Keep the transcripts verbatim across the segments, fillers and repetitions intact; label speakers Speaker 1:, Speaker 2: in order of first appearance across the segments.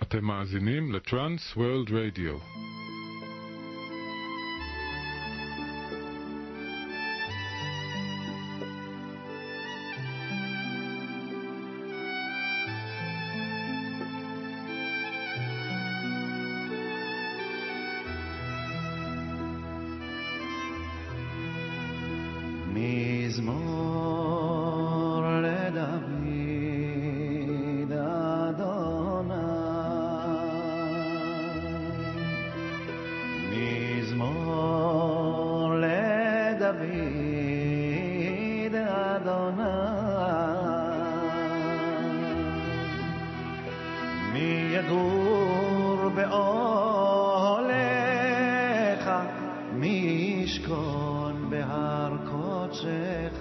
Speaker 1: אתם מאזינים לטרנס וורלד רדיו.
Speaker 2: מזמור לדוד אדוני, מזמור לדוד אדוני, מי יגור באוהליך, מי ישכון בהר קודשך,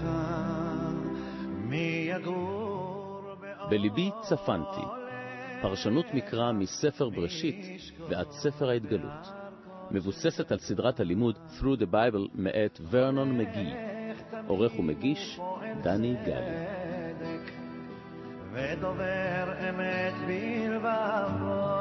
Speaker 2: מי יגור באוהליך.
Speaker 3: בליבי צפנתי, פרשנות מקרא מספר בראשית ועד ספר ההתגלות, מבוססת על סדרת הלימוד Through the Bible מאת ורנון מגי, עורך ומגיש דני גלי.
Speaker 2: ודובר אמת בלבבו,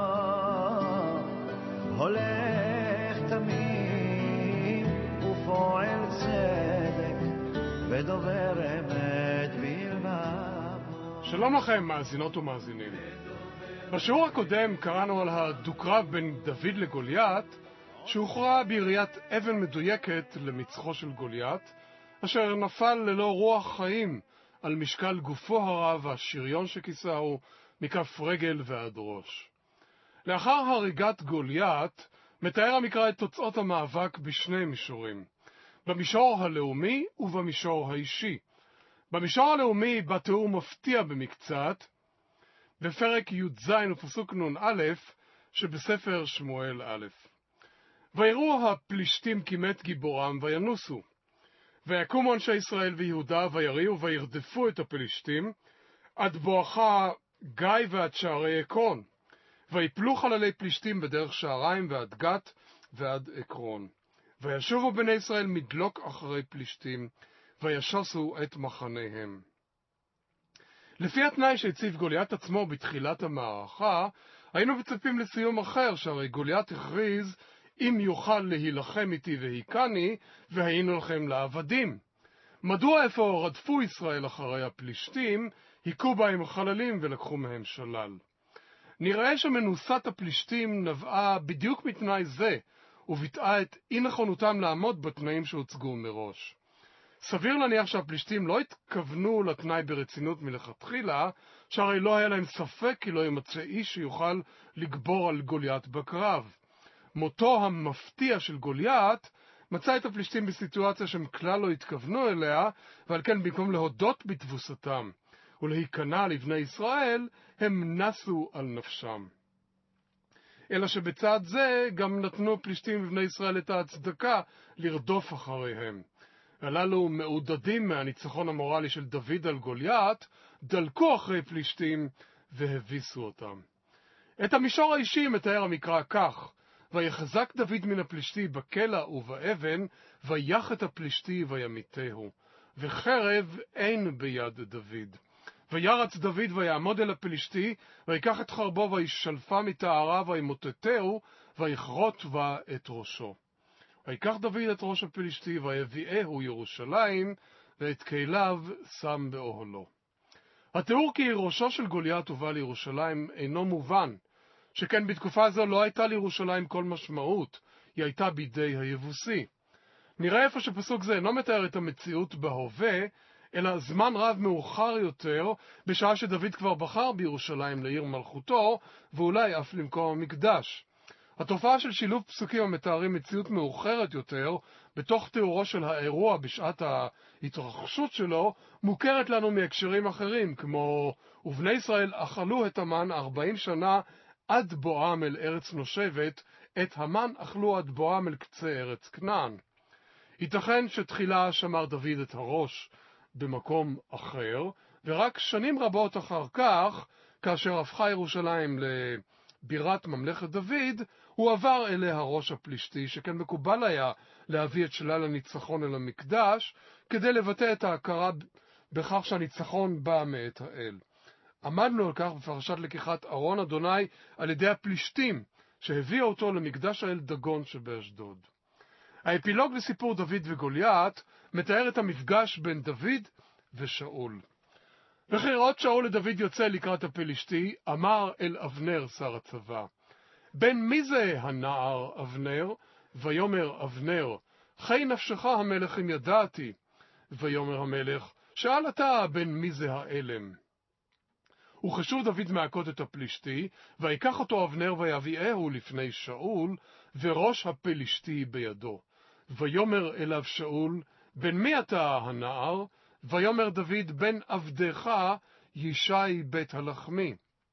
Speaker 2: הולך תמים ופועל צדק, ודובר אמת בלבבו.
Speaker 4: שלום לכם מאזינות ומאזינים. בשיעור הקודם קראנו על הדו-קרב בין דוד לגוליית, שהוכרע ביריית אבן מדויקת למצחו של גוליית, אשר נפל ללא רוח חיים על משקל גופו הרב והשריון שכיסהו מכף רגל ועד ראש. לאחר הריגת גוליית מתאר המקרא את תוצאות המאבק בשני מישורים, במישור הלאומי ובמישור האישי. במישור הלאומי בא תיאור מפתיע במקצת בפרק י"ז ופסוק נ"א שבספר שמואל א'. ויראו הפלישתים כי מת גיבורם וינוסו, ויקומו אנשי ישראל ויהודה ויריעו וירדפו את הפלישתים עד בואכה גיא ועד שערי עקרון, ויפלו חללי פלישתים בדרך שעריים ועד גת ועד עקרון. וישובו בני ישראל מדלוק אחרי פלישתים וישסו את מחניהם. לפי התנאי שהציב גוליית עצמו בתחילת המערכה, היינו מצפים לסיום אחר, שהרי גוליית הכריז אם יוכל להילחם איתי והיכני, והיינו לכם לעבדים. מדוע איפה רדפו ישראל אחרי הפלישתים, היכו בהם חללים ולקחו מהם שלל? נראה שמנוסת הפלישתים נבעה בדיוק מתנאי זה, וביטאה את אי נכונותם לעמוד בתנאים שהוצגו מראש. סביר להניח שהפלישתים לא התכוונו לתנאי ברצינות מלכתחילה, שהרי לא היה להם ספק כי לא ימצא איש שיוכל לגבור על גוליית בקרב. מותו המפתיע של גוליית מצא את הפלישתים בסיטואציה שהם כלל לא התכוונו אליה, ועל כן במקום להודות בתבוסתם ולהיכנע לבני ישראל, הם נסו על נפשם. אלא שבצד זה גם נתנו פלישתים ובני ישראל את ההצדקה לרדוף אחריהם. הללו מעודדים מהניצחון המורלי של דוד על גוליית, דלקו אחרי פלישתים והביסו אותם. את המישור האישי מתאר המקרא כך: ויחזק דוד מן הפלישתי בקלע ובאבן, ויח את הפלישתי וימיתהו, וחרב אין ביד דוד. וירץ דוד ויעמוד אל הפלישתי, ויקח את חרבו וישלפה מתארה וימוטטהו, ויכרות בה את ראשו. ויקח דוד את ראש הפלישתי ויביאהו ירושלים, ואת כליו שם באוהלו. התיאור כי ראשו של גוליית הובא לירושלים אינו מובן, שכן בתקופה זו לא הייתה לירושלים כל משמעות, היא הייתה בידי היבוסי. נראה איפה שפסוק זה אינו מתאר את המציאות בהווה, אלא זמן רב מאוחר יותר, בשעה שדוד כבר בחר בירושלים לעיר מלכותו, ואולי אף למקום המקדש. התופעה של שילוב פסוקים המתארים מציאות מאוחרת יותר, בתוך תיאורו של האירוע בשעת ההתרחשות שלו, מוכרת לנו מהקשרים אחרים, כמו ובני ישראל אכלו את המן ארבעים שנה עד בואם אל ארץ נושבת, את המן אכלו עד בואם אל קצה ארץ כנען. ייתכן שתחילה שמר דוד את הראש במקום אחר, ורק שנים רבות אחר כך, כאשר הפכה ירושלים לבירת ממלכת דוד, הוא עבר אליה ראש הפלישתי, שכן מקובל היה להביא את שלל הניצחון אל המקדש, כדי לבטא את ההכרה בכך שהניצחון בא מאת האל. עמדנו על כך בפרשת לקיחת ארון אדוני על ידי הפלישתים, שהביאו אותו למקדש האל דגון שבאשדוד. האפילוג לסיפור דוד וגוליית מתאר את המפגש בין דוד ושאול. וכראות שאול לדוד יוצא לקראת הפלישתי, אמר אל אבנר שר הצבא, בן מי זה הנער אבנר? ויאמר אבנר, חי נפשך המלך אם ידעתי. ויאמר המלך, שאל אתה בן מי זה האלם. וחשוב דוד מעקות את הפלישתי, ויקח אותו אבנר ויביאהו לפני שאול, וראש הפלישתי בידו. ויאמר אליו שאול, בן מי אתה הנער? ויאמר דוד, בן עבדך ישי בית הלחמי.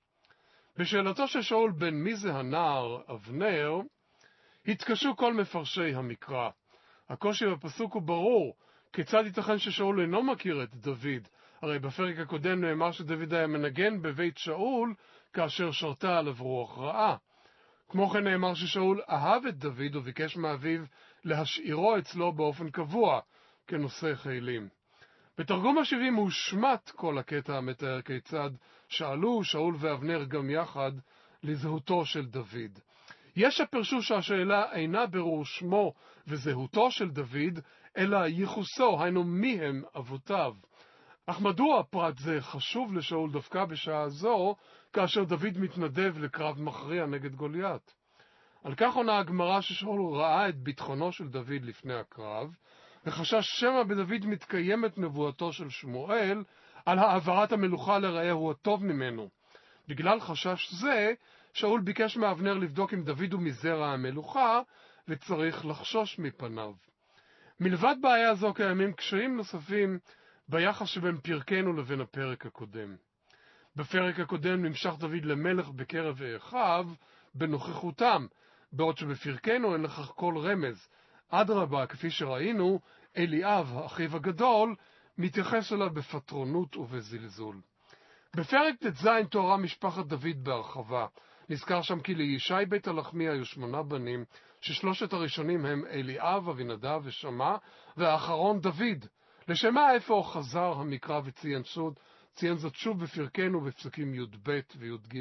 Speaker 4: בשאלתו של שאול בן מי זה הנער אבנר, התקשו כל מפרשי המקרא. הקושי בפסוק הוא ברור, כיצד ייתכן ששאול אינו מכיר את דוד? הרי בפרק הקודם נאמר שדוד היה מנגן בבית שאול כאשר שרתה עליו רוח רעה. כמו כן נאמר ששאול אהב את דוד וביקש מאביו להשאירו אצלו באופן קבוע, כנושא חילים. בתרגום השבעים הושמט כל הקטע המתאר כיצד שאלו שאול ואבנר גם יחד לזהותו של דוד. יש הפרשו שהשאלה אינה ברור שמו וזהותו של דוד, אלא ייחוסו, היינו מי הם אבותיו. אך מדוע פרט זה חשוב לשאול דווקא בשעה זו, כאשר דוד מתנדב לקרב מכריע נגד גוליית? על כך עונה הגמרא ששאול ראה את ביטחונו של דוד לפני הקרב, וחשש שמא בדוד מתקיימת נבואתו של שמואל על העברת המלוכה לרעהו הטוב ממנו. בגלל חשש זה, שאול ביקש מאבנר לבדוק אם דוד הוא מזרע המלוכה, וצריך לחשוש מפניו. מלבד בעיה זו קיימים קשיים נוספים ביחס שבין פרקנו לבין הפרק הקודם. בפרק הקודם נמשך דוד למלך בקרב אחיו בנוכחותם, בעוד שבפרקנו אין לכך כל רמז. אדרבה, כפי שראינו, אליאב, אחיו הגדול, מתייחס אליו בפטרונות ובזלזול. בפרק ט"ז תוארה משפחת דוד בהרחבה. נזכר שם כי לישי בית הלחמי היו שמונה בנים, ששלושת הראשונים הם אליאב, אבינדב ושמה, והאחרון דוד. לשמה איפה חזר המקרא וציין שוד, ציין זאת שוב בפרקנו בפסוקים י"ב וי"ג.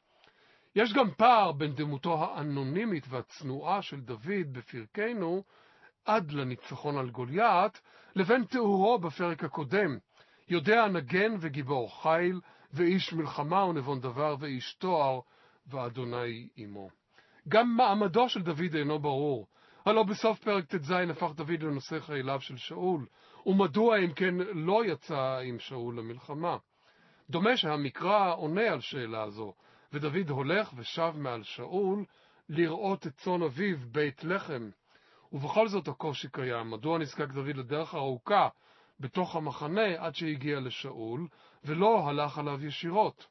Speaker 4: יש גם פער בין דמותו האנונימית והצנועה של דוד בפרקנו עד לניצחון על גוליית, לבין תיאורו בפרק הקודם, יודע נגן וגיבור חיל, ואיש מלחמה ונבון דבר ואיש תואר, ואדוני עמו. גם מעמדו של דוד אינו ברור. הלא בסוף פרק ט"ז הפך דוד לנושא חיליו של שאול, ומדוע אם כן לא יצא עם שאול למלחמה. דומה שהמקרא עונה על שאלה זו, ודוד הולך ושב מעל שאול לראות את צאן אביו בית לחם. ובכל זאת הקושי קיים, מדוע נזקק דוד לדרך ארוכה בתוך המחנה עד שהגיע לשאול, ולא הלך עליו ישירות.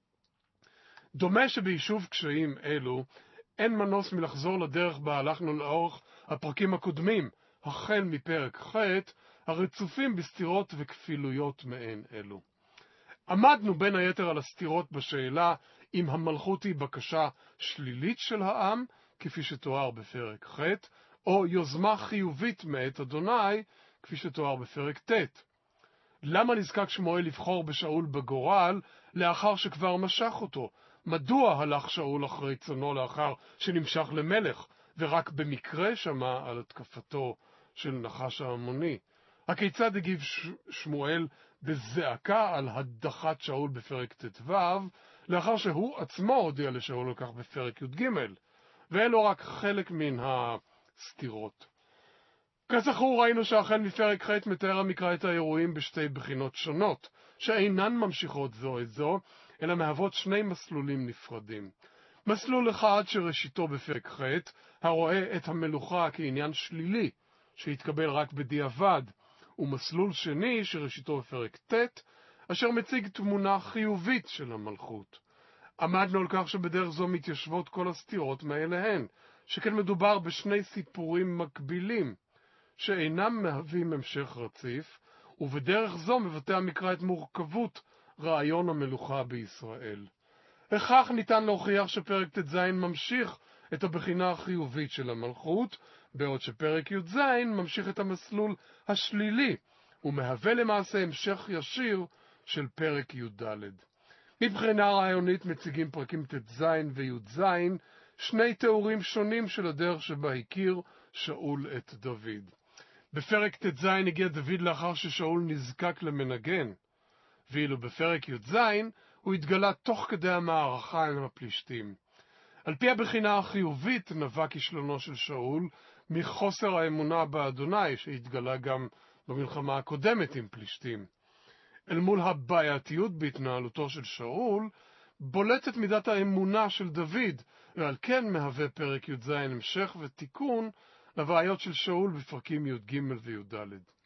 Speaker 4: דומה שביישוב קשיים אלו, אין מנוס מלחזור לדרך בה הלכנו לאורך הפרקים הקודמים, החל מפרק ח', הרצופים בסתירות וכפילויות מעין אלו. עמדנו בין היתר על הסתירות בשאלה אם המלכות היא בקשה שלילית של העם, כפי שתואר בפרק ח', או יוזמה חיובית מאת אדוני, כפי שתואר בפרק ט'. למה נזקק שמואל לבחור בשאול בגורל לאחר שכבר משך אותו? מדוע הלך שאול אחרי צאנו לאחר שנמשך למלך, ורק במקרה שמע על התקפתו של נחש העמוני? הכיצד הגיב ש... שמואל בזעקה על הדחת שאול בפרק ט"ו, לאחר שהוא עצמו הודיע לשאול על כך בפרק י"ג? ואלו רק חלק מן הסתירות. כזכור ראינו שהחל מפרק ח' מתאר המקרא את האירועים בשתי בחינות שונות, שאינן ממשיכות זו את זו, אלא מהוות שני מסלולים נפרדים. מסלול אחד שראשיתו בפרק ח', הרואה את המלוכה כעניין שלילי, שהתקבל רק בדיעבד, ומסלול שני שראשיתו בפרק ט', אשר מציג תמונה חיובית של המלכות. עמדנו על כך שבדרך זו מתיישבות כל הסתירות מאליהן, שכן מדובר בשני סיפורים מקבילים, שאינם מהווים המשך רציף, ובדרך זו מבטא המקרא את מורכבות רעיון המלוכה בישראל. וכך ניתן להוכיח שפרק ט"ז ממשיך את הבחינה החיובית של המלכות, בעוד שפרק י"ז ממשיך את המסלול השלילי, ומהווה למעשה המשך ישיר של פרק י"ד. מבחינה רעיונית מציגים פרקים ט"ז וי"ז שני תיאורים שונים של הדרך שבה הכיר שאול את דוד. בפרק ט"ז הגיע דוד לאחר ששאול נזקק למנגן, ואילו בפרק י"ז הוא התגלה תוך כדי המערכה עם הפלישתים. על פי הבחינה החיובית נבע כישלונו של שאול מחוסר האמונה באדוני שהתגלה גם במלחמה הקודמת עם פלישתים. אל מול הבעייתיות בהתנהלותו של שאול בולטת מידת האמונה של דוד, ועל כן מהווה פרק י"ז המשך ותיקון לבעיות של שאול בפרקים י"ג וי"ד.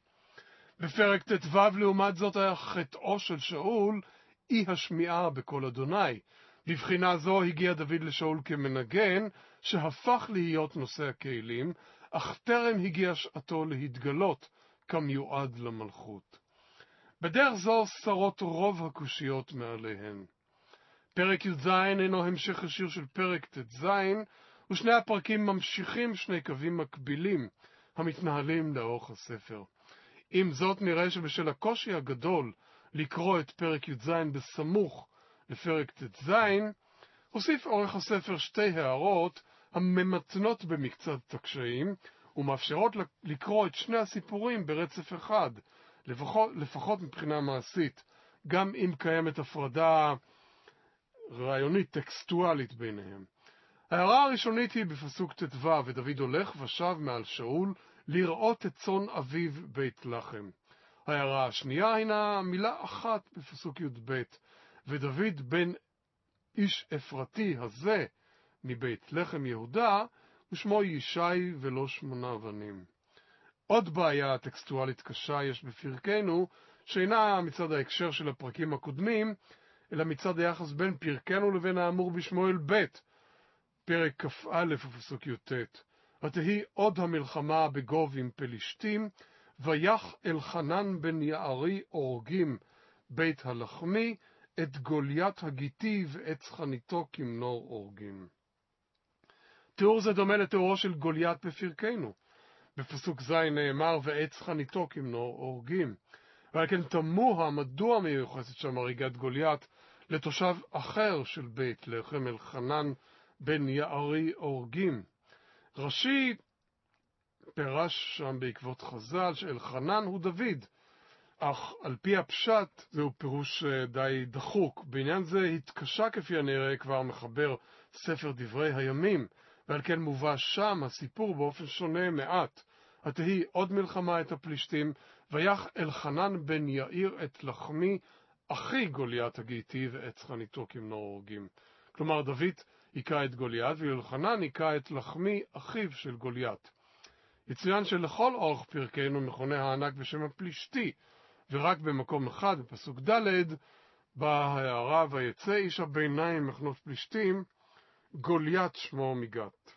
Speaker 4: בפרק ט"ו לעומת זאת היה חטאו של שאול אי השמיעה בקול אדוני. בבחינה זו הגיע דוד לשאול כמנגן שהפך להיות נושא הכלים, אך טרם הגיע שעתו להתגלות כמיועד למלכות. בדרך זו שרות רוב הקושיות מעליהן. פרק י"ז אינו המשך ישיר של פרק ט"ז, ושני הפרקים ממשיכים שני קווים מקבילים המתנהלים לאורך הספר. עם זאת נראה שבשל הקושי הגדול לקרוא את פרק י"ז בסמוך לפרק ט"ז, הוסיף עורך הספר שתי הערות הממתנות במקצת הקשיים ומאפשרות לקרוא את שני הסיפורים ברצף אחד, לפחות, לפחות מבחינה מעשית, גם אם קיימת הפרדה רעיונית טקסטואלית ביניהם. ההערה הראשונית היא בפסוק ט"ו, ודוד הולך ושב מעל שאול לראות את צאן אביו בית לחם. ההערה השנייה הינה מילה אחת בפסוק י"ב, ודוד בן איש אפרתי הזה מבית לחם יהודה, ושמו ישי ולא שמונה בנים. עוד בעיה טקסטואלית קשה יש בפרקנו, שאינה מצד ההקשר של הפרקים הקודמים, אלא מצד היחס בין פרקנו לבין האמור בשמואל ב', פרק כ"א ופסוק י"ט. ותהי עוד המלחמה בגוב עם פלישתים, ויח אלחנן בן יערי אורגים בית הלחמי, את גוליית הגיתי ועץ חניתו כמנור אורגים. תיאור זה דומה לתיאורו של גוליית בפרקנו. בפסוק ז' נאמר ועץ חניתו כמנור אורגים. ועל כן תמוה מדוע מיוחסת שם הריגת גוליית לתושב אחר של בית לחם, אלחנן בן יערי אורגים. רש"י פירש שם בעקבות חז"ל שאלחנן הוא דוד, אך על פי הפשט זהו פירוש די דחוק. בעניין זה התקשה כפי הנראה כבר מחבר ספר דברי הימים, ועל כן מובא שם הסיפור באופן שונה מעט. ותהי עוד מלחמה את הפלישתים, ויח אלחנן בן יאיר את לחמי אחי גוליית הגיתי ועץ חניתו כמנור אורגים. כלומר דוד היכה את גוליית ואלחנן היכה את לחמי אחיו של גוליית. יצוין שלכל אורך פרקנו מכונה הענק בשם הפלישתי, ורק במקום אחד בפסוק ד' באה ההערה ויצא איש הביניים מחנות פלישתים, גוליית שמו מגת.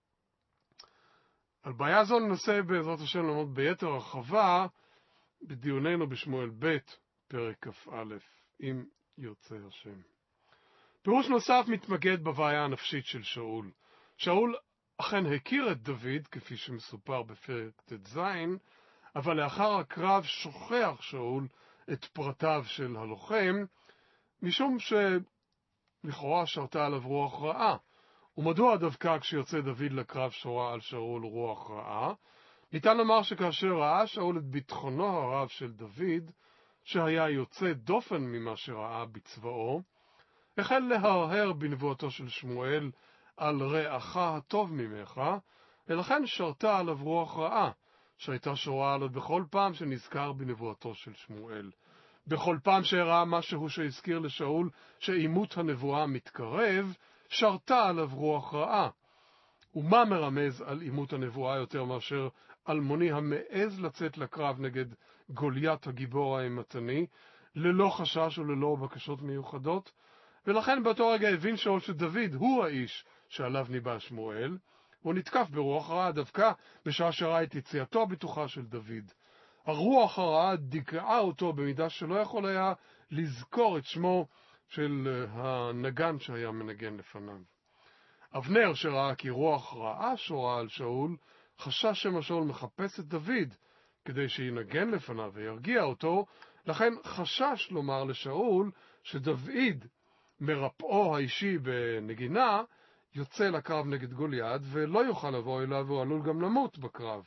Speaker 4: על בעיה זו ננסה בעזרת השם לעמוד ביתר הרחבה בדיוננו בשמואל ב' פרק כ"א, אם ירצה השם. פירוש נוסף מתמקד בבעיה הנפשית של שאול. שאול אכן הכיר את דוד כפי שמסופר בפרק ט"ז, אבל לאחר הקרב שוכח שאול את פרטיו של הלוחם, משום שלכאורה שרתה עליו רוח רעה. ומדוע דווקא כשיוצא דוד לקרב שורה על שאול רוח רעה? ניתן לומר שכאשר ראה שאול את ביטחונו הרב של דוד, שהיה יוצא דופן ממה שראה בצבאו, החל להרהר בנבואתו של שמואל על רעך הטוב ממך, ולכן שרתה עליו רוח רעה, שהייתה שורה עליו בכל פעם שנזכר בנבואתו של שמואל. בכל פעם שהראה משהו שהזכיר לשאול שאימות הנבואה מתקרב, שרתה עליו רוח רעה. ומה מרמז על אימות הנבואה יותר מאשר אלמוני המעז לצאת לקרב נגד גוליית הגיבור האימתני, ללא חשש וללא בקשות מיוחדות? ולכן באותו רגע הבין שאול שדוד הוא האיש שעליו ניבא שמואל, הוא נתקף ברוח רעה דווקא בשעה שראה את יציאתו הבטוחה של דוד. הרוח הרעה דיכאה אותו במידה שלא יכול היה לזכור את שמו של הנגן שהיה מנגן לפניו. אבנר שראה כי רוח רעה שורה על שאול, חשש שמא שאול מחפש את דוד כדי שינגן לפניו וירגיע אותו, לכן חשש לומר לשאול שדוד מרפאו האישי בנגינה, יוצא לקרב נגד גוליית, ולא יוכל לבוא אליו, והוא עלול גם למות בקרב.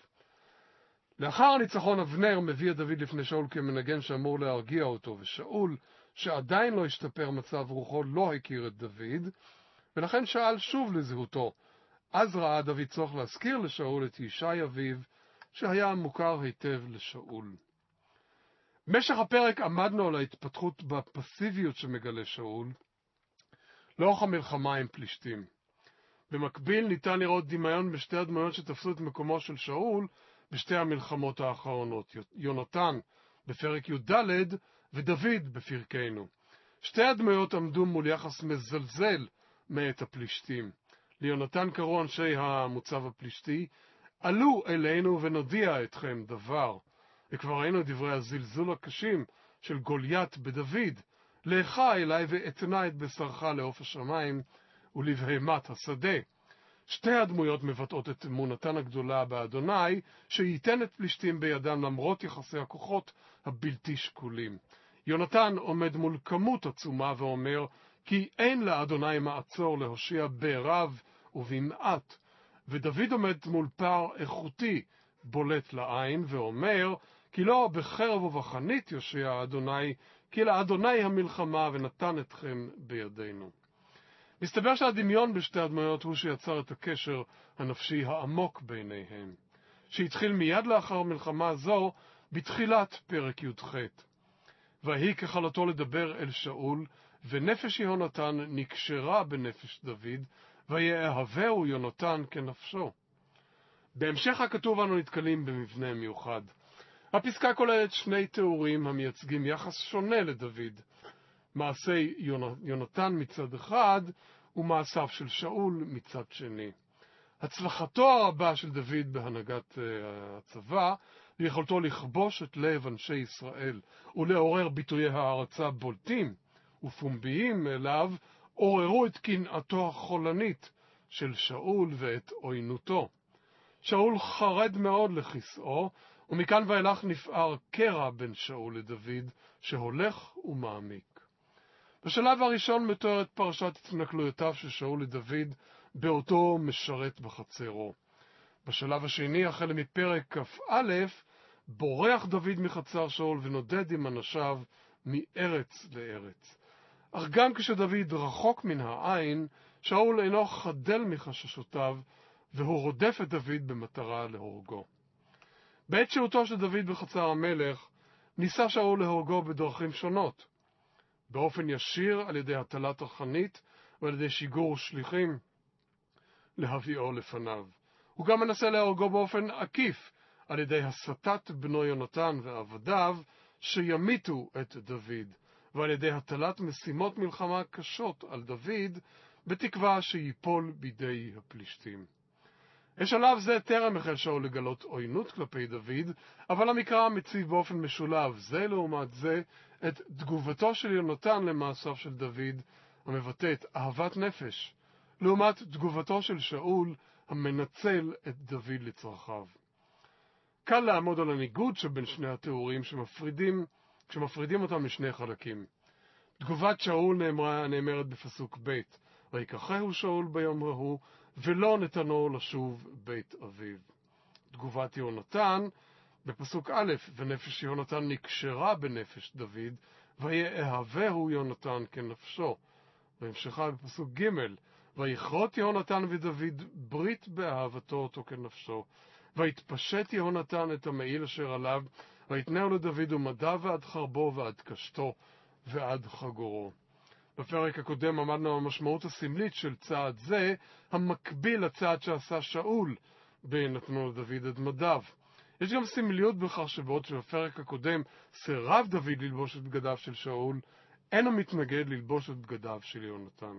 Speaker 4: לאחר הניצחון אבנר מביא את דוד לפני שאול כמנגן שאמור להרגיע אותו, ושאול, שעדיין לא השתפר מצב רוחו, לא הכיר את דוד, ולכן שאל שוב לזהותו. אז ראה דוד צורך להזכיר לשאול את ישי אביו, שהיה מוכר היטב לשאול. במשך הפרק עמדנו על ההתפתחות בפסיביות שמגלה שאול, לאורך המלחמה עם פלישתים. במקביל ניתן לראות דמיון בשתי הדמויות שתפסו את מקומו של שאול בשתי המלחמות האחרונות, יונתן בפרק י"ד ודוד בפרקנו. שתי הדמויות עמדו מול יחס מזלזל מאת הפלישתים. ליונתן קראו אנשי המוצב הפלישתי, עלו אלינו ונודיע אתכם דבר. וכבר ראינו דברי הזלזול הקשים של גוליית בדוד, לך אליי ואתנה את בשרך לעוף השמיים ולבהמת השדה. שתי הדמויות מבטאות את אמונתן הגדולה באדוני, שייתן את פלישתים בידם למרות יחסי הכוחות הבלתי שקולים. יונתן עומד מול כמות עצומה ואומר, כי אין לאדוני מעצור להושיע ברב ובמעט. ודוד עומד מול פער איכותי בולט לעין ואומר, כי לא בחרב ובחנית יושיע האדוני, כי לאדוני המלחמה ונתן אתכם בידינו. מסתבר שהדמיון בשתי הדמויות הוא שיצר את הקשר הנפשי העמוק ביניהם, שהתחיל מיד לאחר מלחמה זו בתחילת פרק י"ח. והיא כחלתו לדבר אל שאול, ונפש יהונתן נקשרה בנפש דוד, ויאהבהו יונתן כנפשו. בהמשך הכתוב אנו נתקלים במבנה מיוחד. הפסקה כוללת שני תיאורים המייצגים יחס שונה לדוד. מעשי יונתן מצד אחד ומעשיו של שאול מצד שני. הצלחתו הרבה של דוד בהנהגת הצבא ויכולתו לכבוש את לב אנשי ישראל ולעורר ביטויי הערצה בולטים ופומביים אליו, עוררו את קנאתו החולנית של שאול ואת עוינותו. שאול חרד מאוד לכיסאו, ומכאן ואילך נפער קרע בין שאול לדוד שהולך ומעמיק. בשלב הראשון מתוארת פרשת התנכלויותיו של שאול לדוד באותו משרת בחצרו. בשלב השני, החל מפרק כ"א, בורח דוד מחצר שאול ונודד עם אנשיו מארץ לארץ. אך גם כשדוד רחוק מן העין, שאול אינו חדל מחששותיו, והוא רודף את דוד במטרה להורגו. בעת שהותו של דוד בחצר המלך, ניסה שאול להורגו בדרכים שונות. באופן ישיר על ידי הטלת החנית ועל ידי שיגור שליחים להביאו לפניו. הוא גם מנסה להורגו באופן עקיף על ידי הסתת בנו יונתן ועבדיו שימיתו את דוד, ועל ידי הטלת משימות מלחמה קשות על דוד בתקווה שיפול בידי הפלישתים. בשלב זה טרם החל שאול לגלות עוינות כלפי דוד, אבל המקרא מציב באופן משולב זה לעומת זה את תגובתו של יונתן למעשיו של דוד, המבטא את אהבת נפש, לעומת תגובתו של שאול המנצל את דוד לצרכיו. קל לעמוד על הניגוד שבין שני התיאורים שמפרידים, שמפרידים אותם משני חלקים. תגובת שאול נאמרה, נאמרת בפסוק ב', ויקחהו שאול ביום ההוא, ולא נתנו לשוב בית אביו. תגובת יונתן בפסוק א', ונפש יונתן נקשרה בנפש דוד, ויאהבהו יונתן כנפשו. בהמשכה בפסוק ג', ויכרות יהונתן ודוד ברית באהבתו אותו כנפשו, ויתפשט יהונתן את המעיל אשר עליו, ויתנהו לדוד ומדיו ועד חרבו ועד קשתו ועד חגורו. בפרק הקודם עמדנו על המשמעות הסמלית של צעד זה, המקביל לצעד שעשה שאול בנתנו לדוד את מדיו. יש גם סמליות בכך שבעוד שבפרק הקודם סירב דוד ללבוש את בגדיו של שאול, אינו מתנגד ללבוש את בגדיו של יונתן.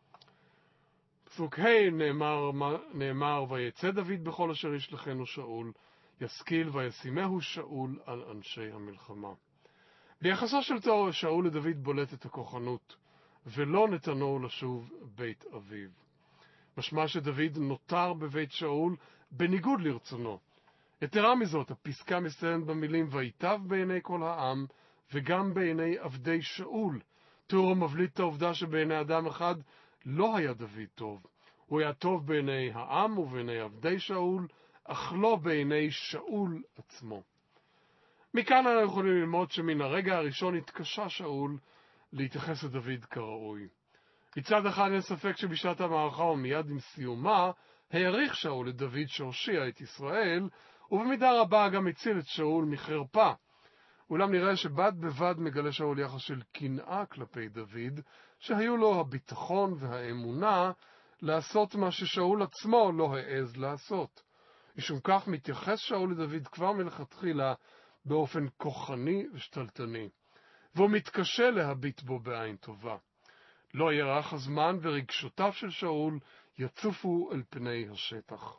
Speaker 4: פסוק ה' נאמר, נאמר ויצא דוד בכל אשר ישלחנו שאול, ישכיל וישימהו שאול על אנשי המלחמה. ביחסו של שאול לדוד בולטת הכוחנות, ולא נתנו לשוב בית אביו. משמע שדוד נותר בבית שאול בניגוד לרצונו. יתרה מזאת, הפסקה מסתיימת במילים ויטב בעיני כל העם, וגם בעיני עבדי שאול, התיאור מבליט את העובדה שבעיני אדם אחד לא היה דוד טוב. הוא היה טוב בעיני העם ובעיני עבדי שאול, אך לא בעיני שאול עצמו. מכאן אנחנו יכולים ללמוד שמן הרגע הראשון התקשה שאול להתייחס לדוד כראוי. מצד אחד אין ספק שבשעת המערכה ומיד עם סיומה, העריך שאול את דוד שהושיע את ישראל, ובמידה רבה גם הציל את שאול מחרפה. אולם נראה שבד בבד מגלה שאול יחס של קנאה כלפי דוד, שהיו לו הביטחון והאמונה לעשות מה ששאול עצמו לא העז לעשות. משום כך מתייחס שאול לדוד כבר מלכתחילה באופן כוחני ושתלטני, והוא מתקשה להביט בו בעין טובה. לא יארך הזמן ורגשותיו של שאול יצופו אל פני השטח.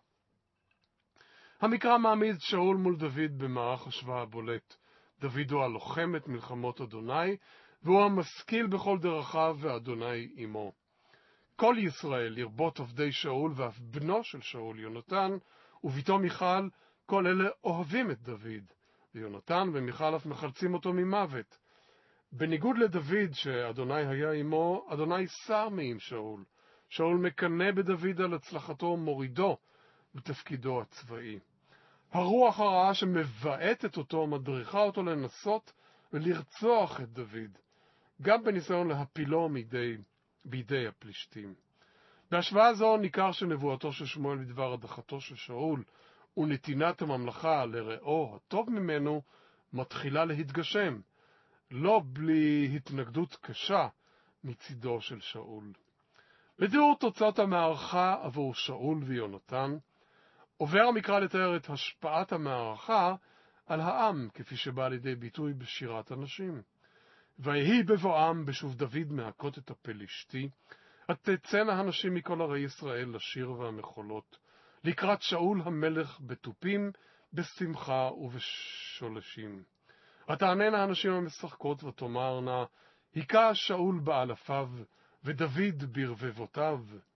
Speaker 4: המקרא מעמיד את שאול מול דוד במערך השוואה בולט. דוד הוא הלוחם את מלחמות אדוני, והוא המשכיל בכל דרכיו ואדוני עמו. כל ישראל, לרבות עובדי שאול ואף בנו של שאול יונתן, וביתו מיכל, כל אלה אוהבים את דוד. ויונתן ומיכל אף מחלצים אותו ממוות. בניגוד לדוד שאדוני היה עמו, אדוני שר מעם שאול. שאול מקנא בדוד על הצלחתו ומורידו בתפקידו הצבאי. הרוח הרעה שמבעטת אותו מדריכה אותו לנסות ולרצוח את דוד, גם בניסיון להפילו מידי, בידי הפלישתים. בהשוואה זו ניכר שנבואתו של שמואל בדבר הדחתו של שאול ונתינת הממלכה לרעו הטוב ממנו מתחילה להתגשם, לא בלי התנגדות קשה מצידו של שאול. לתיאור תוצאות המערכה עבור שאול ויונתן, עובר המקרא לתאר את השפעת המערכה על העם, כפי שבא לידי ביטוי בשירת הנשים. ויהי בבואם בשוב דוד מהכות את הפלישתי, תצאנה הנשים מכל ערי ישראל לשיר והמחולות, לקראת שאול המלך בתופים, בשמחה ובשולשים. ותעננה הנשים המשחקות ותאמרנה, היכה שאול באלפיו, ודוד ברבבותיו.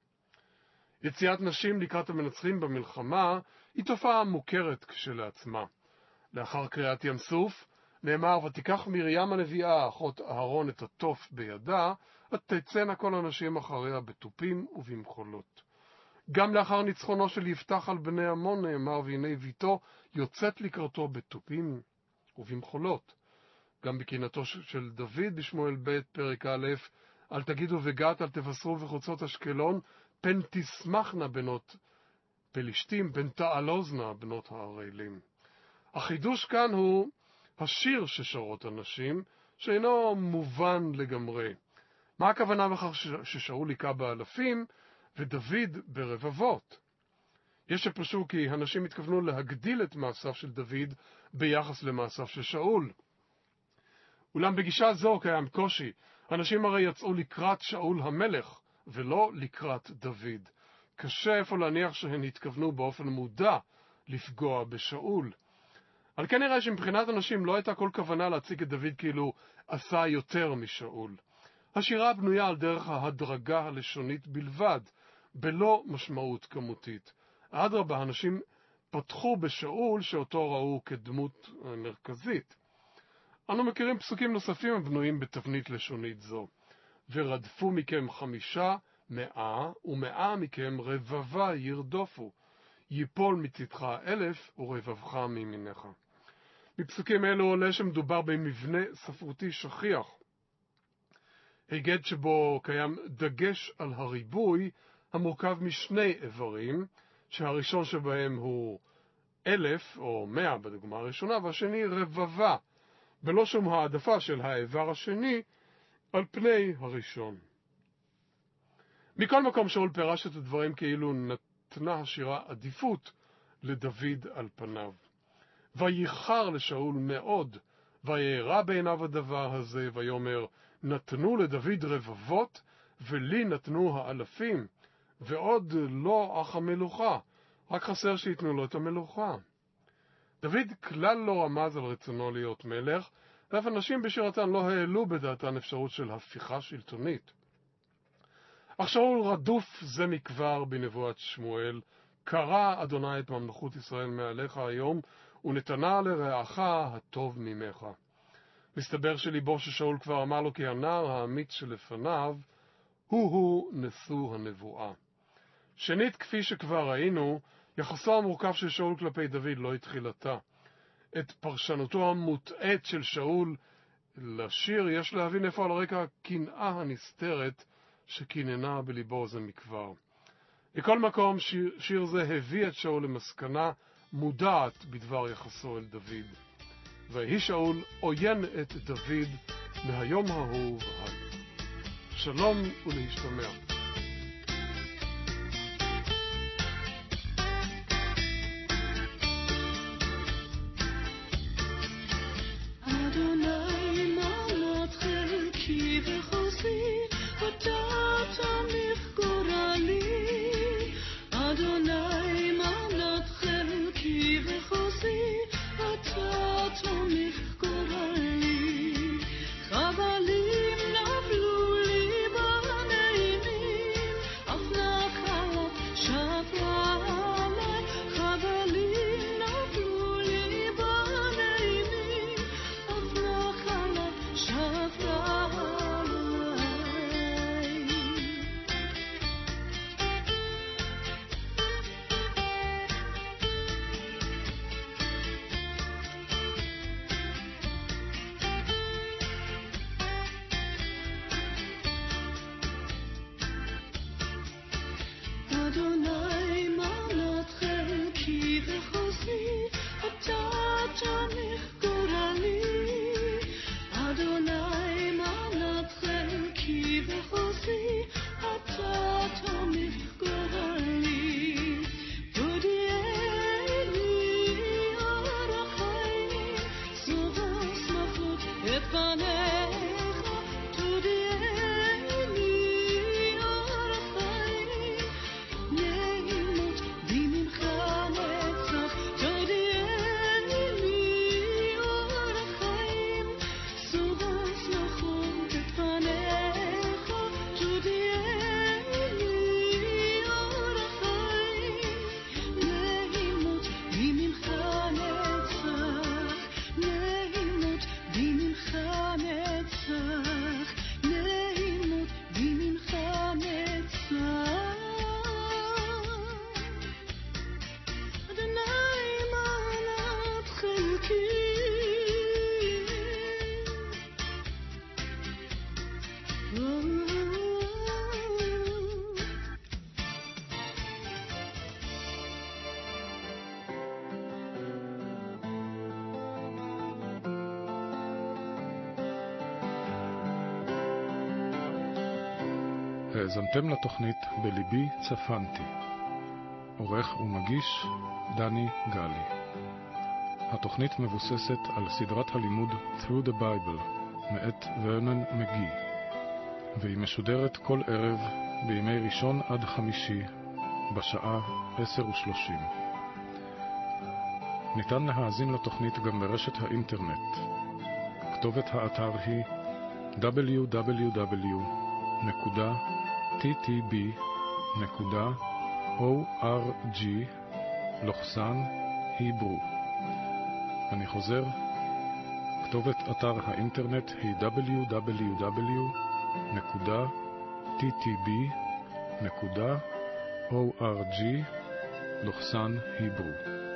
Speaker 4: יציאת נשים לקראת המנצחים במלחמה היא תופעה מוכרת כשלעצמה. לאחר קריאת ים סוף נאמר, ותיקח מרים הנביאה אחות אהרון את התוף בידה, ותצאנה כל הנשים אחריה בתופים ובמחולות. גם לאחר ניצחונו של יפתח על בני עמון נאמר, והנה ביתו יוצאת לקראתו בתופים ובמחולות. גם בקינתו של דוד בשמואל ב' פרק א', אל תגידו וגת, אל תבשרו וחוצות אשקלון, פן תשמחנה בנות פלישתים, פן תעלוזנה בנות הערלים. החידוש כאן הוא השיר ששרות הנשים, שאינו מובן לגמרי. מה הכוונה בכך ששאול היכה באלפים ודוד ברבבות? יש שפרשו כי הנשים התכוונו להגדיל את מעשיו של דוד ביחס למעשיו של שאול. אולם בגישה זו קיים קושי. הנשים הרי יצאו לקראת שאול המלך, ולא לקראת דוד. קשה איפה להניח שהן התכוונו באופן מודע לפגוע בשאול. על כן נראה שמבחינת הנשים לא הייתה כל כוונה להציג את דוד כאילו עשה יותר משאול. השירה בנויה על דרך ההדרגה הלשונית בלבד, בלא משמעות כמותית. אדרבה, הנשים פתחו בשאול שאותו ראו כדמות מרכזית. אנו מכירים פסוקים נוספים הבנויים בתבנית לשונית זו. ורדפו מכם חמישה מאה, ומאה מכם רבבה ירדופו. ייפול מצדך אלף, ורבבך מימינך. מפסוקים אלו עולה שמדובר במבנה ספרותי שכיח. היגד שבו קיים דגש על הריבוי, המורכב משני איברים, שהראשון שבהם הוא אלף או מאה בדוגמה הראשונה, והשני רבבה, בלא שום העדפה של האיבר השני על פני הראשון. מכל מקום שאול פירש את הדברים כאילו נתנה השירה עדיפות לדוד על פניו. וייחר לשאול מאוד, וירא בעיניו הדבר הזה, ויאמר, נתנו לדוד רבבות, ולי נתנו האלפים, ועוד לא אך המלוכה, רק חסר שיתנו לו את המלוכה. דוד כלל לא רמז על רצונו להיות מלך, ואף אנשים בשירתן לא העלו בדעתן אפשרות של הפיכה שלטונית. אך שאול רדוף זה מכבר בנבואת שמואל, קרא אדוני את ממלכות ישראל מעליך היום, ונתנה לרעך הטוב ממך. מסתבר שליבו ששאול כבר אמר לו כי הנער האמיץ שלפניו הוא-הוא נשוא הנבואה. שנית, כפי שכבר ראינו, יחסו המורכב של שאול כלפי דוד לא התחיל עתה. את פרשנותו המוטעית של שאול לשיר יש להבין איפה על רקע הקנאה הנסתרת שקיננה בליבו זה מכבר. מכל מקום, שיר, שיר זה הביא את שאול למסקנה מודעת בדבר יחסו אל דוד. והיא שאול עוין את דוד מהיום ההוא והלאה. שלום ולהשתמע.
Speaker 1: האזנתם לתוכנית בליבי צפנתי. עורך ומגיש דני גלי. התוכנית מבוססת על סדרת הלימוד Through the Bible מאת ורנון מגי, והיא משודרת כל ערב בימי ראשון עד חמישי בשעה עשר ושלושים. ניתן להאזין לתוכנית גם ברשת האינטרנט. כתובת האתר היא דאבליו דאבליו דאבליו נקודה טי טי בי נקודה או אר ג'י לוחסן היברו. אני חוזר, כתובת אתר האינטרנט היא דאבליו דאבליו דאבליו נקודה טי טי בי נקודה או אר ג'י לוחסן היברו.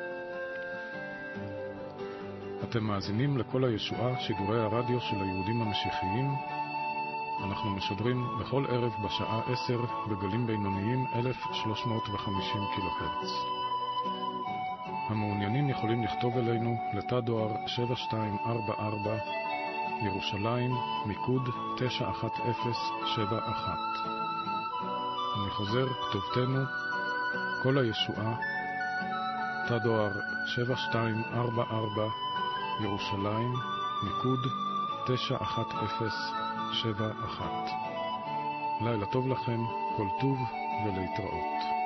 Speaker 1: אתם מאזינים לכל הישועה, שידורי הרדיו של היהודים המשיחיים. אנחנו משדרים בכל ערב בשעה עשר בגלים בינוניים אלף שלוש מאות וחמישים קילו הרץ. המעוניינים יכולים לכתוב אלינו לתא דואר שבע שתיים ארבע ארבע ירושלים מיקוד תשע אחת אפס שבע אחת. אני חוזר, כתובתנו כל הישועה, תא דואר שבע שתיים ארבע ארבע ירושלים מיקוד תשע אחת אפס שבע אחת. לילה טוב לכם, כל טוב ולהתראות.